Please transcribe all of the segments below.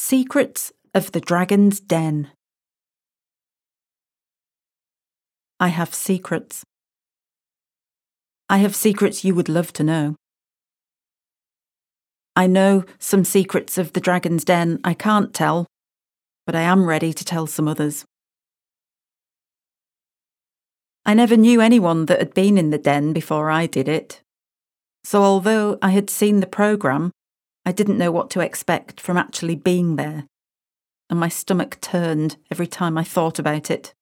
Secrets of the Dragon's Den. I have secrets. I have secrets you would love to know. I know some secrets of the Dragon's Den I can't tell, but I am ready to tell some others. I never knew anyone that had been in the den before I did it, so although I had seen the programme, I didn't know what to expect from actually being there, and my stomach turned every time I thought about it.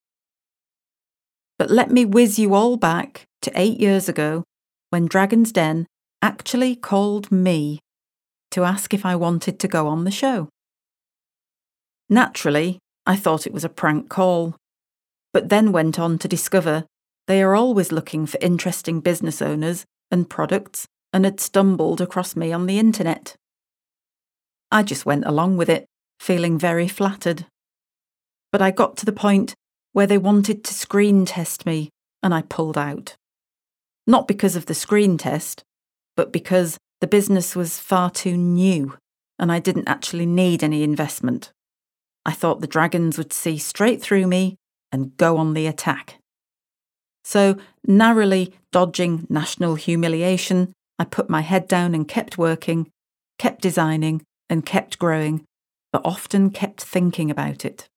But let me whiz you all back to 8 years ago, when Dragon's Den actually called me to ask if I wanted to go on the show. Naturally, I thought it was a prank call, but then went on to discover they are always looking for interesting business owners and products, and had stumbled across me on the internet. I just went along with it, feeling very flattered. But I got to the point where they wanted to screen test me, and I pulled out. Not because of the screen test, but because the business was far too new, and I didn't actually need any investment. I thought the dragons would see straight through me and go on the attack. So, narrowly dodging national humiliation, I put my head down and kept working, kept designing, and kept growing, but often kept thinking about it.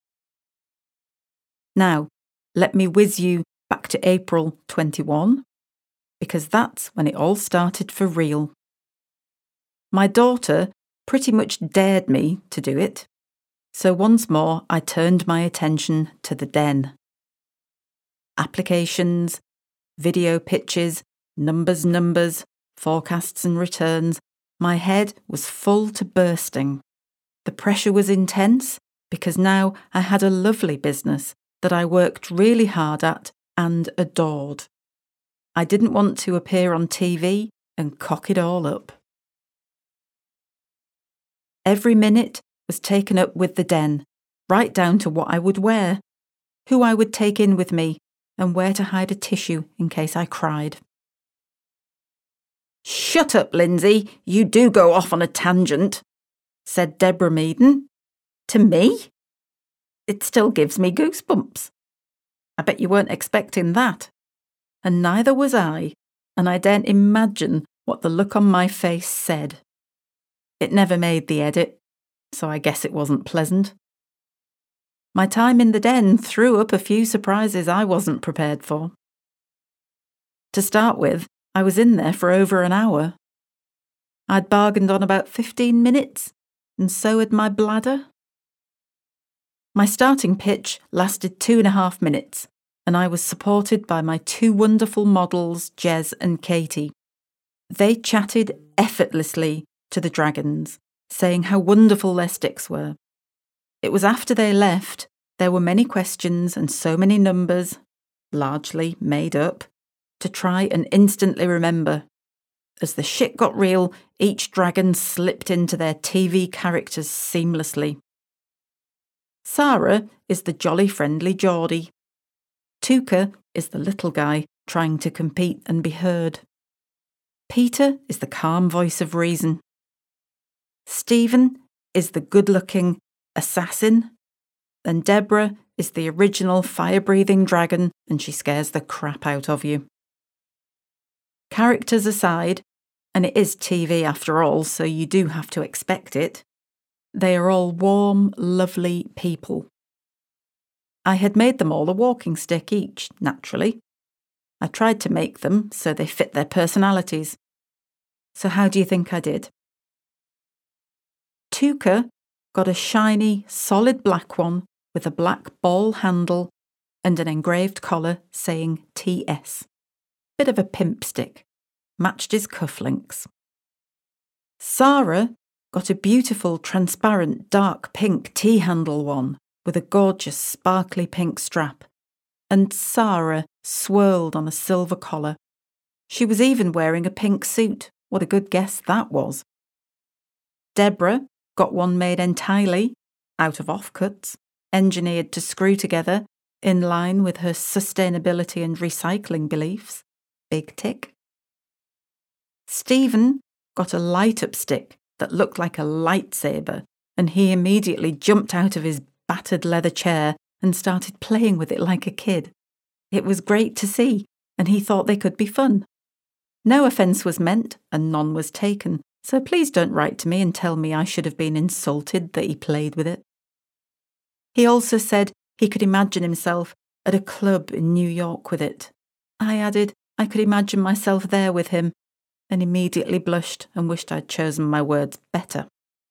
Now, let me whiz you back to April 21, because that's when it all started for real. My daughter pretty much dared me to do it, so once more I turned my attention to the den. Applications, video pitches, numbers, forecasts and returns. My head was full to bursting. The pressure was intense because now I had a lovely business that I worked really hard at and adored. I didn't want to appear on TV and cock it all up. Every minute was taken up with the den, right down to what I would wear, who I would take in with me, and where to hide a tissue in case I cried. "Shut up, Lindsay, you do go off on a tangent," said Deborah Meaden. To me? It still gives me goosebumps. I bet you weren't expecting that. And neither was I, and I daren't imagine what the look on my face said. It never made the edit, so I guess it wasn't pleasant. My time in the den threw up a few surprises I wasn't prepared for. To start with, I was in there for over an hour. I'd bargained on about 15 minutes, and so had my bladder. My starting pitch lasted 2.5 minutes, and I was supported by my 2 wonderful models, Jez and Katie. They chatted effortlessly to the dragons, saying how wonderful their sticks were. It was after they left, there were many questions and so many numbers, largely made up, to try and instantly remember. As the shit got real, each dragon slipped into their TV characters seamlessly. Sarah is the jolly friendly Geordie. Tuka is the little guy trying to compete and be heard. Peter is the calm voice of reason. Stephen is the good-looking assassin, and Deborah is the original fire-breathing dragon, and she scares the crap out of you. Characters aside, and it is TV after all, so you do have to expect it, they are all warm, lovely people. I had made them all a walking stick each, naturally. I tried to make them so they fit their personalities. So how do you think I did? Tuka got a shiny, solid black one with a black ball handle and an engraved collar saying TS. Bit of a pimp stick. Matched his cufflinks. Sarah got a beautiful, transparent, dark pink T-handle one with a gorgeous, sparkly pink strap, and Sarah swirled on a silver collar. She was even wearing a pink suit. What a good guess that was. Deborah got one made entirely out of offcuts, engineered to screw together in line with her sustainability and recycling beliefs. Big tick. Stephen got a light-up stick that looked like a lightsaber and he immediately jumped out of his battered leather chair and started playing with it like a kid. It was great to see, and he thought they could be fun. No offence was meant, and none was taken, so please don't write to me and tell me I should have been insulted that he played with it. He also said he could imagine himself at a club in New York with it. I added I could imagine myself there with him, and immediately blushed and wished I'd chosen my words better.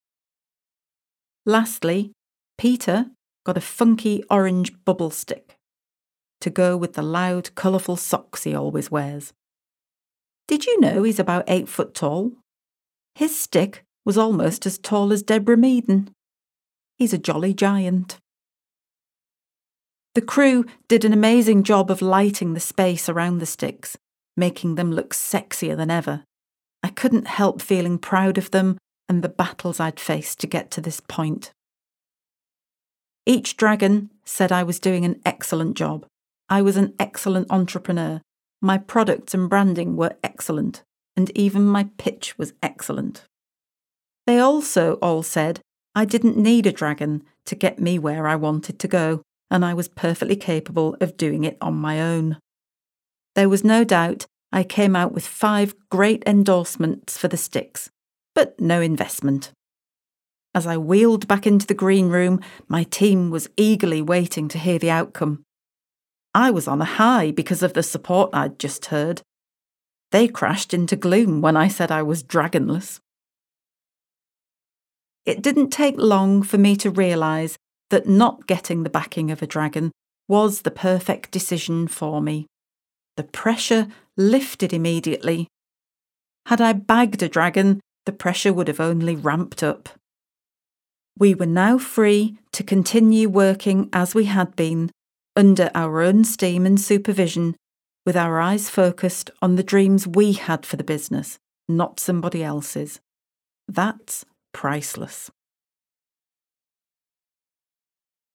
Lastly, Peter got a funky orange bubble stick to go with the loud, colourful socks he always wears. Did you know he's about 8 foot tall? His stick was almost as tall as Deborah Meaden. He's a jolly giant. The crew did an amazing job of lighting the space around the sticks, making them look sexier than ever. I couldn't help feeling proud of them and the battles I'd faced to get to this point. Each dragon said I was doing an excellent job. I was an excellent entrepreneur. My products and branding were excellent, and even my pitch was excellent. They also all said I didn't need a dragon to get me where I wanted to go, and I was perfectly capable of doing it on my own. There was no doubt I came out with 5 great endorsements for the sticks, but no investment. As I wheeled back into the green room, my team was eagerly waiting to hear the outcome. I was on a high because of the support I'd just heard. They crashed into gloom when I said I was dragonless. It didn't take long for me to realise that not getting the backing of a dragon was the perfect decision for me. The pressure lifted immediately. Had I bagged a dragon, the pressure would have only ramped up. We were now free to continue working as we had been, under our own steam and supervision, with our eyes focused on the dreams we had for the business, not somebody else's. That's priceless.